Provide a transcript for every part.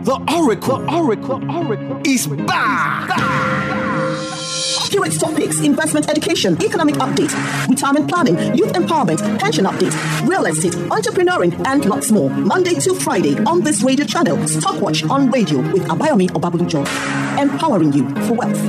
Oracle is back. Curate topics, investment education, economic update, retirement planning, youth empowerment, pension update, real estate, entrepreneuring, and lots more. Monday to Friday on this radio channel, Stockwatch on radio with Abayomi Obabulujo, empowering you for wealth.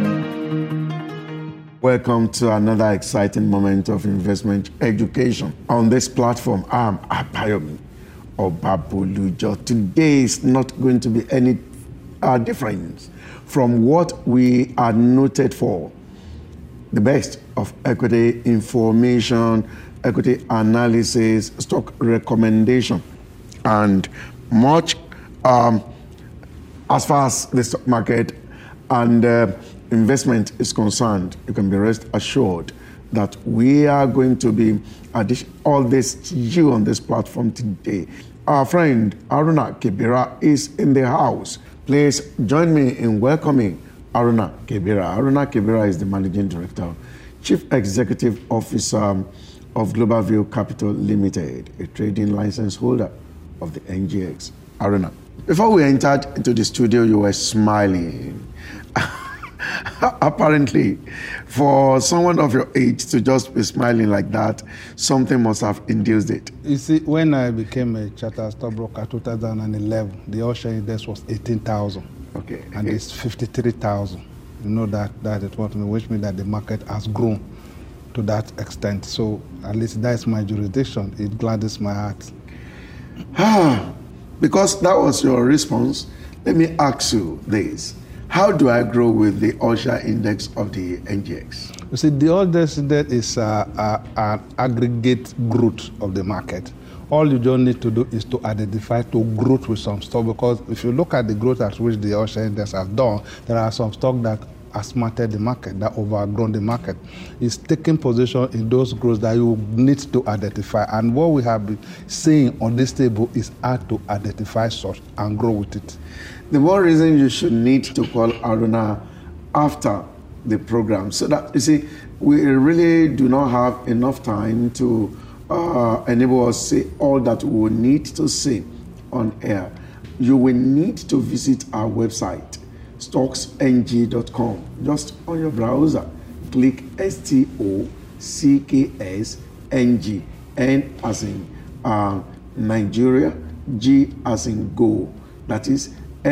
Welcome to another exciting moment of investment education. On this platform, I'm Abayomi Obabulujo. Today is not going to be any difference from what we are noted for. The best of equity information, equity analysis, stock recommendation, and much as far as the stock market and investment is concerned. You can be rest assured that we are going to be all this to you on this platform today. Our friend Aruna Kebira is in the house. Please join me in welcoming Aruna Kebira. Aruna Kebira is the Managing Director, Chief Executive Officer of Global View Capital Limited, a trading license holder of the NGX. Aruna, before we entered into the studio, you were smiling. Apparently, for someone of your age to just be smiling like that, something must have induced it. You see, when I became a chartered stockbroker 2011, the All-Share Index was 18,000. Okay. And it's 53,000. You know that is what which means that the market has grown to that extent. So at least that's my jurisdiction. It gladdens my heart. Because that was your response, let me ask you this. How do I grow with the All-Share Index of the NGX? You see, the All-Share Index is an aggregate growth of the market. All you just need to do is to identify to growth with some stock, because if you look at the growth at which the All-Share Index has done, there are some stock that has smarted the market, that overgrown the market. It's taking position in those growths that you need to identify. And what we have been saying on this table is how to identify such and grow with it. The more reason you should need to call Aruna after the program, so that, you see, we really do not have enough time to enable us to say all that we will need to say on air. You will need to visit our website, stocksng.com. Just on your browser, click STOCKSNG, N as in Nigeria, G as in go. That is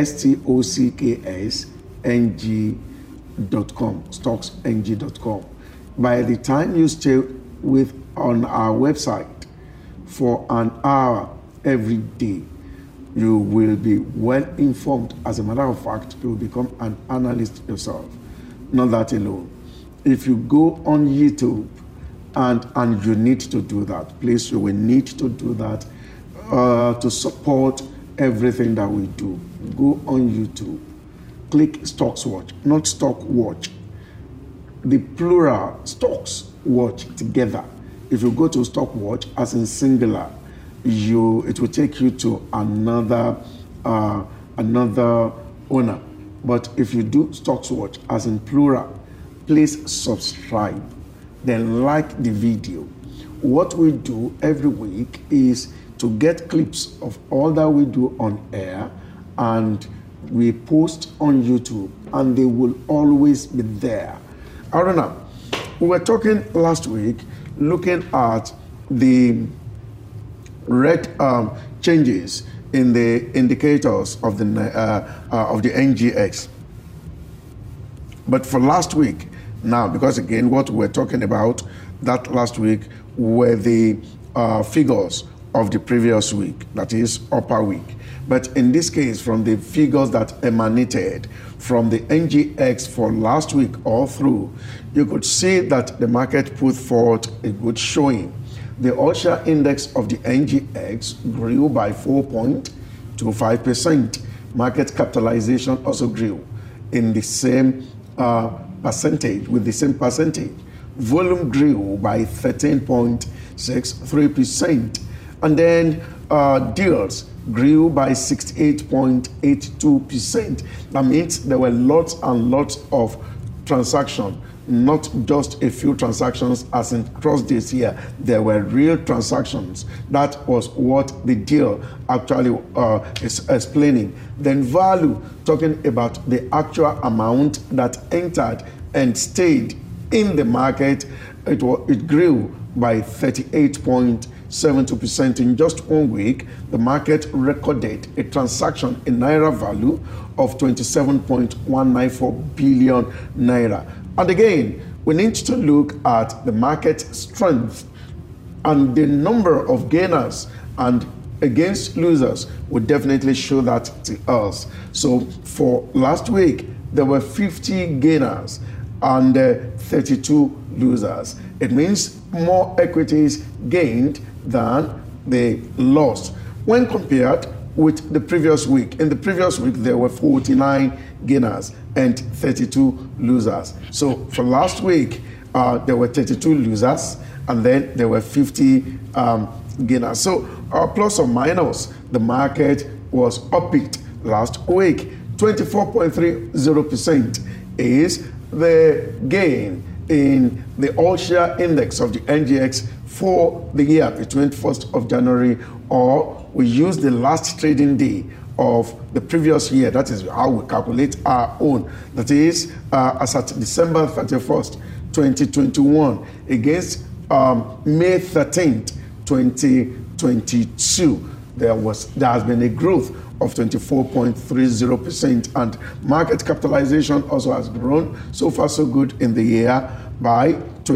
stocksng.com, stocksng.com. By the time you stay on our website for an hour every day, you will be well informed. As a matter of fact, you will become an analyst yourself. Not that alone. If you go on YouTube, and you need to do that, please, you will need to do that to support everything that we do. Go on YouTube, click Stocks Watch, not Stock Watch. The plural, Stocks Watch together. If you go to Stock Watch as in singular, it will take you to another owner. But if you do Stocks Watch as in plural, please subscribe, then like the video. What we do every week is to get clips of all that we do on air, and we post on YouTube, and they will always be there. Aruna, we were talking last week, looking at the rate changes in the indicators of the NGX. But for last week, now, because again, what we're talking about that last week were the figures of the previous week, that is upper week. But in this case, from the figures that emanated from the NGX for last week all through, you could see that the market put forth a good showing. The All-Share Index of the NGX grew by 4.25%. Market capitalization also grew in the same percentage, with the same percentage. Volume grew by 13.63%. And then deals grew by 68.82%. That means there were lots and lots of transactions not just a few transactions as in cross this year. There were real transactions. That was what the deal actually is explaining. Then value, talking about the actual amount that entered and stayed in the market, it grew by 38.72%. In just 1 week, the market recorded a transaction in naira value of 27.194 billion naira. And again, we need to look at the market strength and the number of gainers and against losers will definitely show that to us. So for last week, there were 50 gainers and 32 losers. It means more equities gained than they lost when compared with the previous week. In the previous week, there were 49 gainers and 32 losers. So for last week, there were 32 losers, and then there were 50 gainers. So plus or minus, the market was upbeat last week. 24.30% is the gain in the all-share index of the NGX for the year between 1st of January, or we use the last trading day of the previous year. That is how we calculate our own. That is, as at December 31st, 2021, against May 13th, 2022. There has been a growth of 24.30%, and market capitalization also has grown. So far, so good in the year by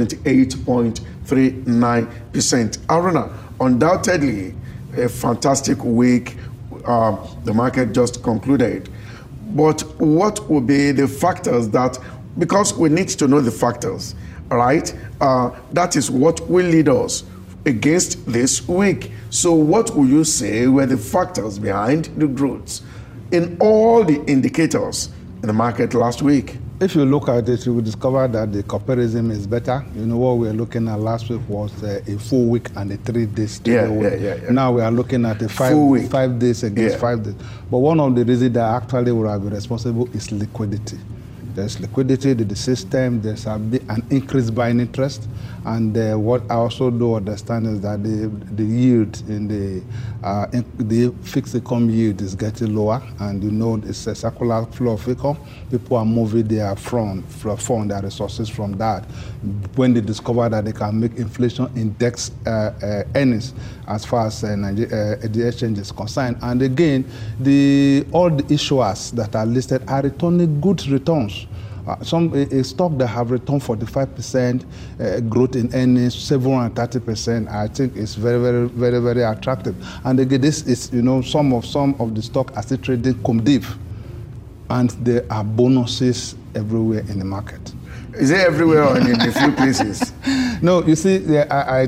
28.39%. Aruna, undoubtedly a fantastic week. The market just concluded. But what will be the factors that, because we need to know the factors, right? That is what will lead us against this week. So what will you say were the factors behind the growth in all the indicators in the market last week? If you look at it, you will discover that the comparison is better. You know, what we were looking at last week was a full week and a 3 days. Yeah. Now we are looking at a 5 days against 5 days. But one of the reasons that actually would have been responsible is liquidity. There's liquidity in the system, there's an increased buying interest, and what I also do understand is that the yield in the fixed income yield is getting lower, and you know it's a circular flow of income. People are moving their fund, their resources from that when they discover that they can make inflation index earnings as far as the exchange is concerned. And again, all the issuers that are listed are returning good returns. A stock that have returned 45% growth in earnings, 730%, I think is very, very, very, very attractive. And again, this is, you know, some of the stock are still trading cum div, and there are bonuses everywhere in the market. Is it everywhere or in a few places? No, you see, like all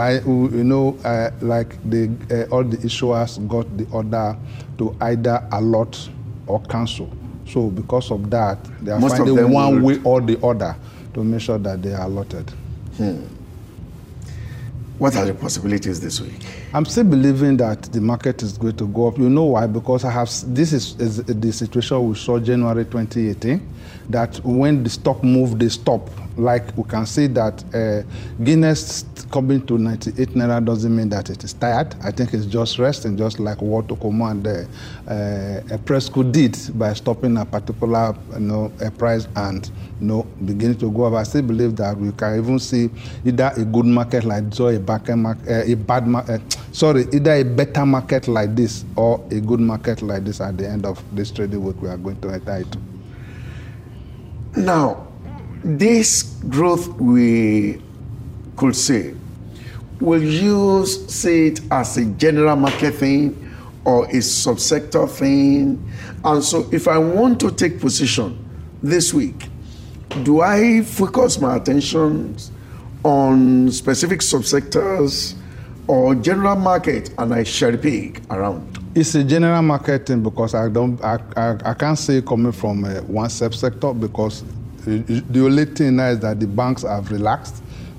the issuers got the order to either allot or cancel. So because of that, they are finding one way or the other to make sure that they are allotted. What are the possibilities this week? I'm still believing that the market is going to go up. You know why? Because this is the situation we saw January 2018, that when the stock moved, they stop. Like we can see that Guinness coming to 98 naira doesn't mean that it is tired. I think it's just resting, just like what Okomo and Presco did by stopping a particular price and beginning to go up. I still believe that we can even see either a good market like this or either a better market like this or a good market like this at the end of this trading week we are going to enter into. Now, this growth we could see, will you see it as a general market thing or a subsector thing? And so if I want to take position this week, do I focus my attention on specific subsectors or general market and I cherry pick around? It's a general market thing because I can't say it coming from one subsector, because the only thing now is that the banks have relaxed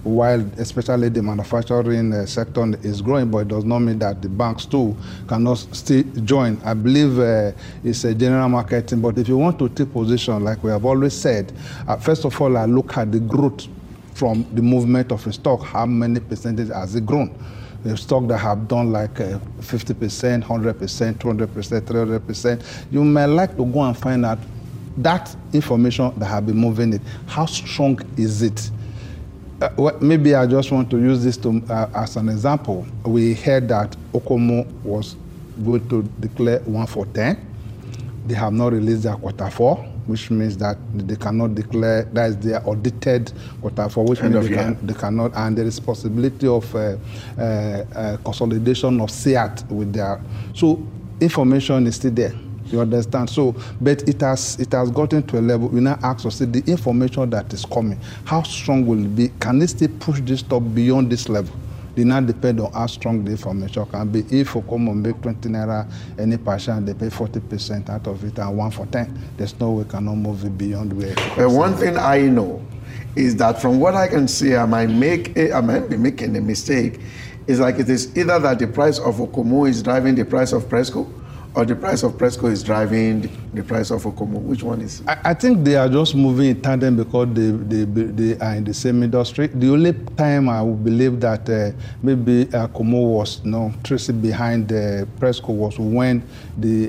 while especially the manufacturing sector is growing, but it does not mean that the banks too cannot still join. I believe it's a general marketing, but if you want to take position, like we have always said, first of all, I look at the growth from the movement of a stock. How many percentage has it grown? The stock that have done like 50%, 100%, 200%, 300%, you may like to go and find out that information that have been moving it. How strong is it? Maybe I just want to use this as an example. We heard that Okomo was going to declare 1 for 10. They have not released their quarter 4, which means that they cannot declare, that is their audited quarter 4, which means they cannot, and there is possibility of consolidation of SEAT with their, so information is still there. You understand? So, but it has gotten to a level, we now ask us, the information that is coming, how strong will it be? Can it still push this stock beyond this level? They now depend on how strong the information can be. If Okomo make 20 naira any percent, they pay 40% out of it, and 1 for 10. There's no way cannot move it beyond where. One thing I know is that from what I can see, I might be making a mistake. It's like it is either that the price of Okomo is driving the price of Presco, or the price of Presco is driving the price of Okomo. Which one is? I think they are just moving in tandem because they are in the same industry. The only time I would believe that maybe Okomo was tracing behind Presco was when the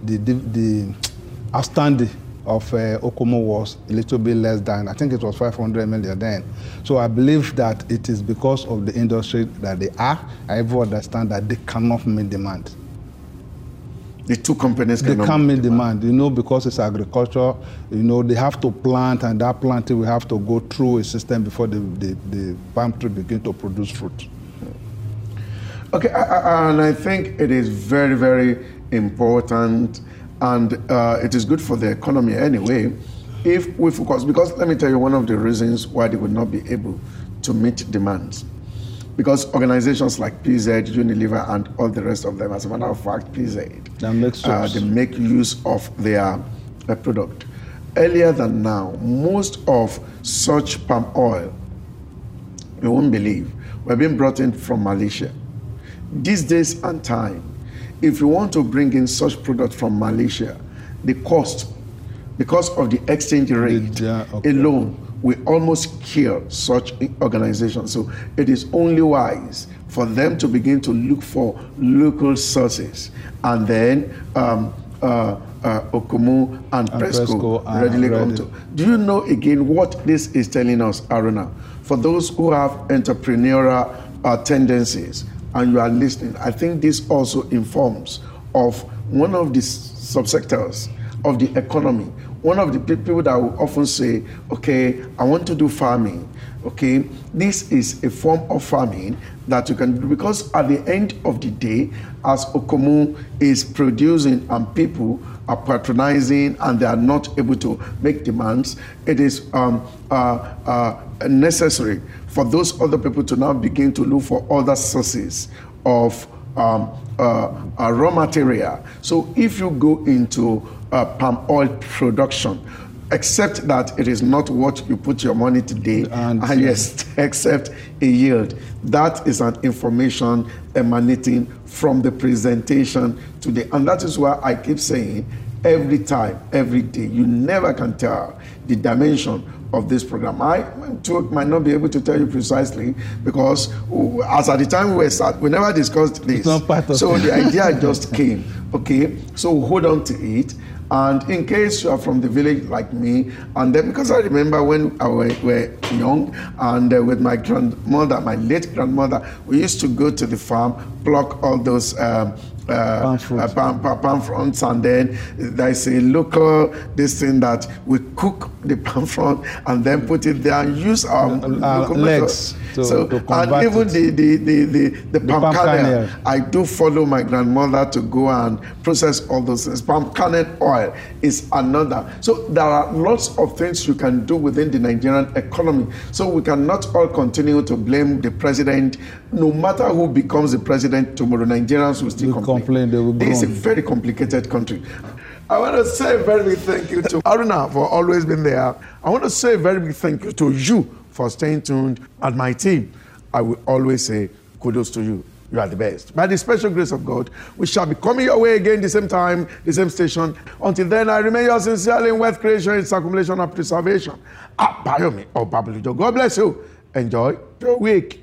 outstanding of Okomo was a little bit less than, I think it was 500 million then. So I believe that it is because of the industry that they are. I even understand that they cannot meet demand. The two companies they can't meet demand, because it's agriculture. They have to plant, and that planting will have to go through a system before the palm tree begin to produce fruit. Okay, and I think it is very, very important, and it is good for the economy anyway, if we focus, because let me tell you one of the reasons why they would not be able to meet demands. Because organizations like PZ, Unilever, and all the rest of them, as a matter of fact, PZ, that makes sense. They make use of their product. Earlier than now, most of such palm oil, you won't believe, were being brought in from Malaysia. These days and time, if you want to bring in such product from Malaysia, the cost, because of the exchange rate alone, we almost kill such organizations. So it is only wise for them to begin to look for local sources, and then Okomo and Presco readily come to. Do you know again what this is telling us, Aruna? For those who have entrepreneurial tendencies and you are listening, I think this also informs of one of the subsectors of the economy. One of the people that will often say, okay, I want to do farming. Okay, this is a form of farming that you can do, because at the end of the day, as Okomo is producing and people are patronizing and they are not able to make demands, it is necessary for those other people to now begin to look for other sources of raw material. So if you go into palm oil production, except that it is not what you put your money today, and yes, except a yield. That is an information emanating from the presentation today. And that is why I keep saying, every time, every day, you never can tell the dimension of this program. I might not be able to tell you precisely, because as at the time we never discussed this. So the idea just came. Okay, so hold on to it. And in case you are from the village like me, and then because I remember when we were young, and with my grandmother, my late grandmother, we used to go to the farm, pluck all those palm fronds, and then there's a local this thing that we cook the palm frond and then put it there and use our legs to and even the palm kernel. I do follow my grandmother to go and process all those things. Palm kernel oil is another. So there are lots of things you can do within the Nigerian economy. So we cannot all continue to blame the president. No matter who becomes the president tomorrow, Nigerians will still complain. This is a very complicated country. I want to say a very big thank you to Aruna for always being there. I want to say a very big thank you to you for for staying tuned. And my team, I will always say kudos to you. You are the best. By the special grace of God, we shall be coming your way again the same time, the same station. Until then, I remain yours sincerely in wealth creation, its accumulation and preservation. Abayomi Obabalujo. God bless you. Enjoy your week.